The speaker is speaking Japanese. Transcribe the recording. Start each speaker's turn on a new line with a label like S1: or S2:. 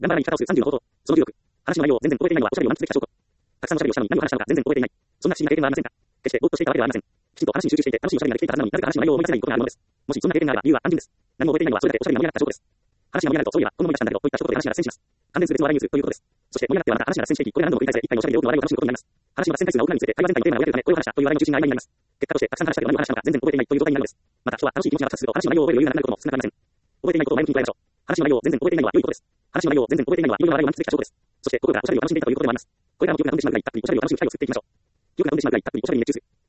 S1: 頑張らない生き方をする30の方法。その16。話の内容を全然覚えていないのはおしゃべりを満喫できた証拠。たくさんのおしゃべりをしたのに何を話したのか全然覚えていない。そんな不思議な経験はありませんか？決してぼーっとしていたわけではありません。きちんと話に集中していて楽しいおしゃべりができていたはずなのになぜか話の内容を思い出せないことがあるものです。もしそんな経験があれば理由は単純です。何も覚えていないのはそれだけおしゃべりが盛り上がった証拠です。話が盛り上がるとそういえばこの思い出したんだけどといった証拠で話が脱線します。完全数別の笑いニュースということです。そして盛り上がってはまた話が脱線していき、これ何度も繰り返せ一回のおしゃべりで多くの笑いを楽しむことになります。話の脱線回数が多くなるにつれて会話全体のテーマが破れるためこれを話したという笑いの中心が曖昧になります。結果としてたくさん話したけど何を話したのか全然覚えていないという状態になるのです。また人は楽しい気持ちが爆発すると話の内容を覚える余裕がなくなることも少なくありません。覚えていないことを前向きに捉えましょう。話の内容を全然覚えていないのは良いことです。話の内容を全然覚えていないのは色々な笑いを満喫できた証拠です。そして心からおしゃべりを楽しんでいたということでもあります。これからも記憶が飛んでしまうぐらいたっぷりおしゃべりを楽しむ機会を作っていきましょう。記憶が飛んでしまうぐらいたっぷりおしゃべりに熱中する。